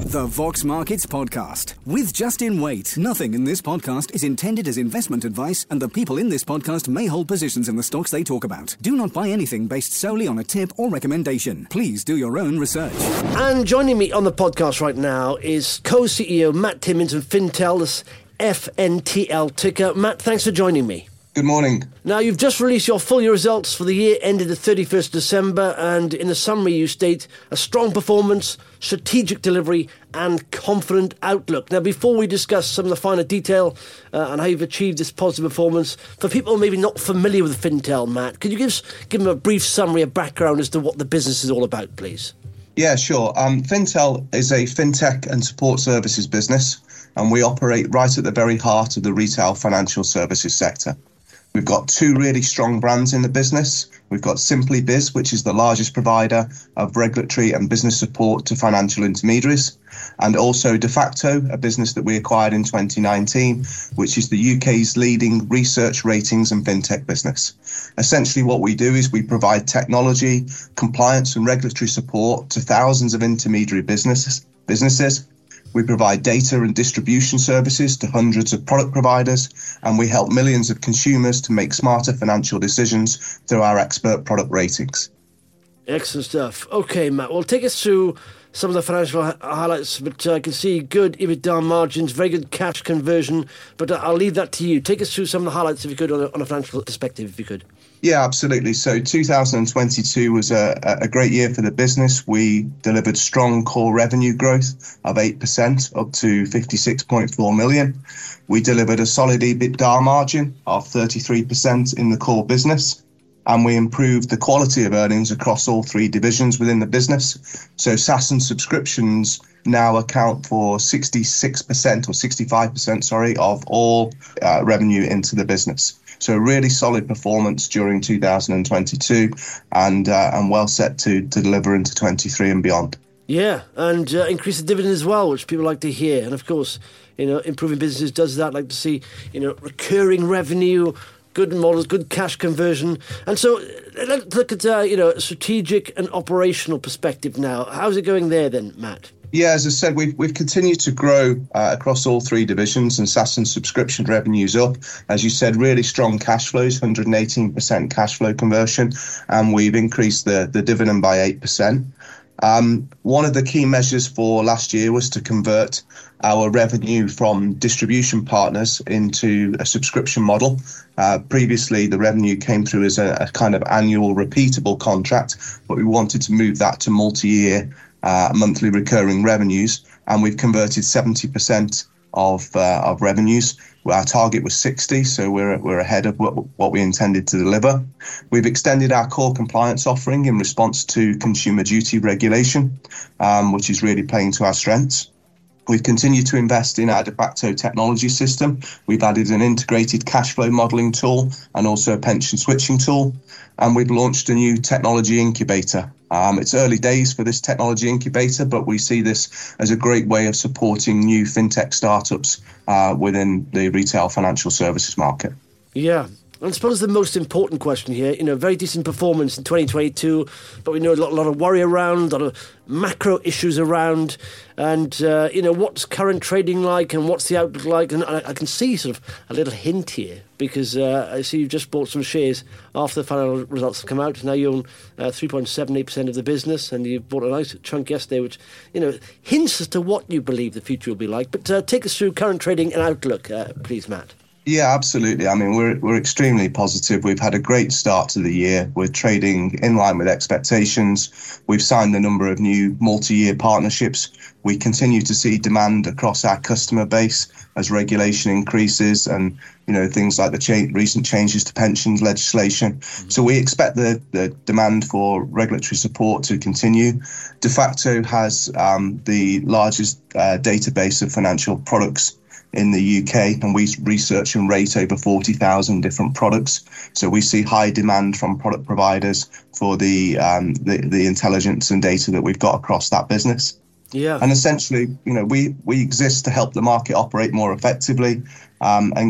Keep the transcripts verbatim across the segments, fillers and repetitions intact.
The Vox Markets Podcast with Justin Waite. Nothing in this podcast is intended as investment advice, and the people in this podcast may hold positions in the stocks they talk about. Do not buy anything based solely on a tip or recommendation. Please do your own research. And joining me on the podcast right now is co-C E O Matt Timmins from Fintel, this F N T L ticker. Matt, thanks for joining me. Good morning. Now, you've just released your full year results for the year ended the thirty-first of December, and in the summary you state a strong performance, strategic delivery and confident outlook. Now, before we discuss some of the finer detail uh, and how you've achieved this positive performance, for people maybe not familiar with Fintel, Matt, could you give, give them a brief summary, a background as to what the business is all about, please? Yeah, sure. Um, Fintel is a fintech and support services business, and we operate right at the very heart of the retail financial services sector. We've got two really strong brands in the business. We've got SimplyBiz, which is the largest provider of regulatory and business support to financial intermediaries, and also Defaqto, a business that we acquired in twenty nineteen, which is the U K's leading research, ratings and fintech business. Essentially what we do is we provide technology, compliance and regulatory support to thousands of intermediary businesses. businesses. We provide data and distribution services to hundreds of product providers, and we help millions of consumers to make smarter financial decisions through our expert product ratings. Excellent stuff. Okay, Matt, well, take us through some of the financial hi- highlights, but uh, I can see good EBITDA margins, very good cash conversion, but uh, I'll leave that to you. Take us through some of the highlights, if you could, on a, on a financial perspective, if you could. Yeah, absolutely. So two thousand twenty-two was a, a great year for the business. We delivered strong core revenue growth of eight percent, up to fifty-six point four million. We delivered a solid EBITDA margin of thirty-three percent in the core business, and we improved the quality of earnings across all three divisions within the business. So SaaS and subscriptions now account for sixty-six percent or sixty-five percent, sorry, of all uh, revenue into the business. So a really solid performance during two thousand twenty-two, and uh, and well set to, to deliver into twenty-three and beyond. Yeah, and uh, increase the dividend as well, which people like to hear. And of course, you know, improving businesses does that. Like to see, you know, recurring revenue, good models, good cash conversion. And so let's look at, uh, you know, a strategic and operational perspective now. How's it going there then, Matt? Yeah, as I said, we've, we've continued to grow uh, across all three divisions, and SaaS and subscription revenues up. As you said, really strong cash flows, one hundred eighteen percent cash flow conversion, and we've increased the, the dividend by eight percent. Um, one of the key measures for last year was to convert our revenue from distribution partners into a subscription model. Uh, previously, the revenue came through as a, a kind of annual repeatable contract, but we wanted to move that to multi-year Uh, monthly recurring revenues, and we've converted seventy percent of uh, of revenues. Our target was sixty, so we're we're ahead of what, what we intended to deliver. We've extended our core compliance offering in response to consumer duty regulation, um, which is really playing to our strengths. We've continued to invest in our Defaqto technology system. We've added an integrated cash flow modelling tool and also a pension switching tool. And we've launched a new technology incubator. Um, it's early days for this technology incubator, but we see this as a great way of supporting new fintech startups uh, within the retail financial services market. Yeah. I suppose the most important question here, you know, very decent performance in twenty twenty-two, but we know a lot, a lot of worry around, a lot of macro issues around, and, uh, you know, what's current trading like and what's the outlook like? And I, I can see sort of a little hint here, because uh, I see you've just bought some shares after the final results have come out. Now you own uh, three point seven eight percent of the business, and you bought a nice chunk yesterday, which, you know, hints as to what you believe the future will be like. But uh, take us through current trading and outlook, uh, please, Matt. Yeah, absolutely. I mean, we're we're extremely positive. We've had a great start to the year. We're trading in line with expectations. We've signed a number of new multi-year partnerships. We continue to see demand across our customer base as regulation increases, and, you know, things like the cha- recent changes to pensions legislation. Mm-hmm. So we expect the, the demand for regulatory support to continue. Defaqto has um, the largest uh, database of financial products in the U K, and we research and rate over forty thousand different products. So we see high demand from product providers for the, um, the the intelligence and data that we've got across that business. Yeah. And essentially, you know, we we exist to help the market operate more effectively, um, and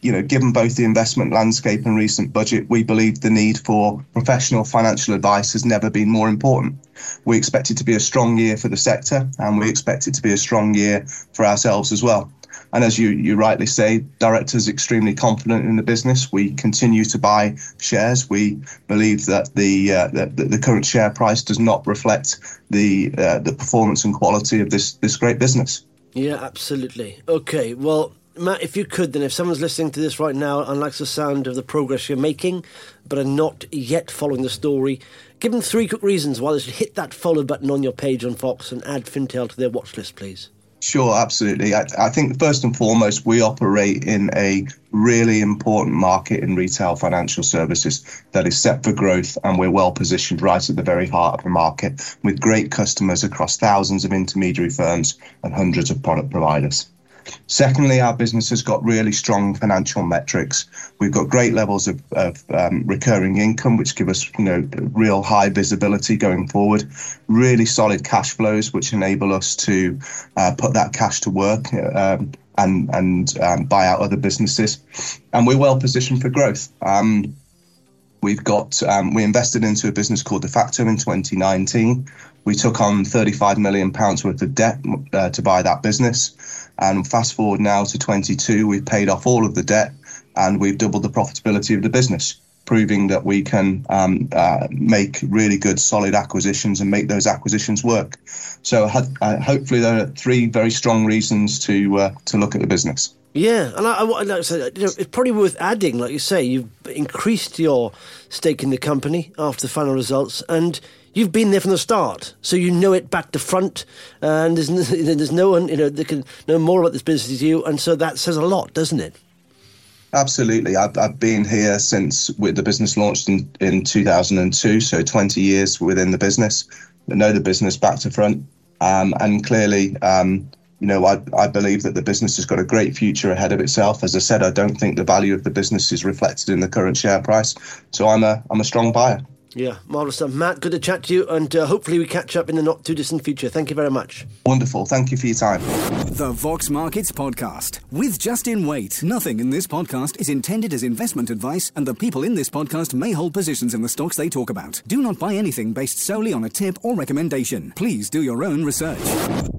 you know, given both the investment landscape and recent budget, we believe the need for professional financial advice has never been more important. We expect it to be a strong year for the sector, and we expect it to be a strong year for ourselves as well. And as you, you rightly say, directors are extremely confident in the business. We continue to buy shares. We believe that the uh, the, the current share price does not reflect the uh, the performance and quality of this this great business. Yeah, absolutely. Okay, well, Matt, if you could, then, if someone's listening to this right now and likes the sound of the progress you're making, but are not yet following the story, give them three quick reasons why they should hit that follow button on your page on Fox and add Fintel to their watch list, please. Sure, absolutely. I, I think first and foremost, we operate in a really important market in retail financial services that is set for growth, and we're well positioned right at the very heart of the market with great customers across thousands of intermediary firms and hundreds of product providers. Secondly, our business has got really strong financial metrics. We've got great levels of, of um, recurring income, which give us, you know, real high visibility going forward. Really solid cash flows, which enable us to uh, put that cash to work um, and and um, buy out other businesses. And we're well positioned for growth. Um, We've got, um, we invested into a business called Defaqto in twenty nineteen. We took on thirty-five million pounds worth of debt uh, to buy that business. And fast forward now to twenty-two, we've paid off all of the debt and we've doubled the profitability of the business, proving that we can um, uh, make really good, solid acquisitions and make those acquisitions work. So uh, hopefully there are three very strong reasons to uh, to look at the business. Yeah, and I, I, like I said, you know, it's probably worth adding, like you say, you've increased your stake in the company after the final results, and you've been there from the start, so you know it back to front, and there's no, there's no one, you know, that can know more about this business as you, and so that says a lot, doesn't it? Absolutely. I've, I've been here since the business launched in, in two thousand two, so twenty years within the business. I know the business back to front, um, and clearly, um, you know, I, I believe that the business has got a great future ahead of itself. As I said, I don't think the value of the business is reflected in the current share price. So I'm a I'm a strong buyer. Yeah, marvellous stuff. Matt, good to chat to you, and uh, hopefully we catch up in the not-too-distant future. Thank you very much. Wonderful. Thank you for your time. The Vox Markets Podcast with Justin Waite. Nothing in this podcast is intended as investment advice, and the people in this podcast may hold positions in the stocks they talk about. Do not buy anything based solely on a tip or recommendation. Please do your own research.